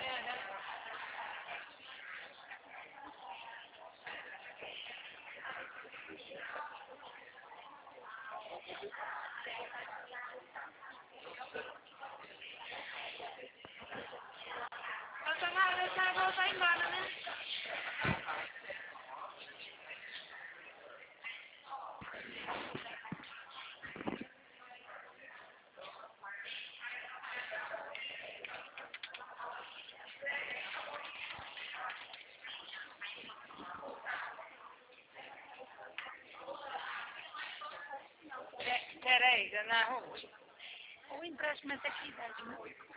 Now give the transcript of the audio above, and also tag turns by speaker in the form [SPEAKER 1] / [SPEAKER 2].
[SPEAKER 1] Vai embora, né? Peraí, dona Ruth. O empréstimo é aqui,